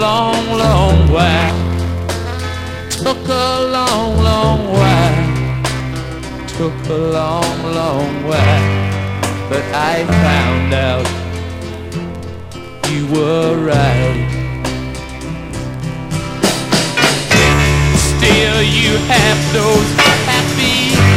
long, long while. Took a long, long while. Took a long, long while. But I found out you were right. Still you have those happy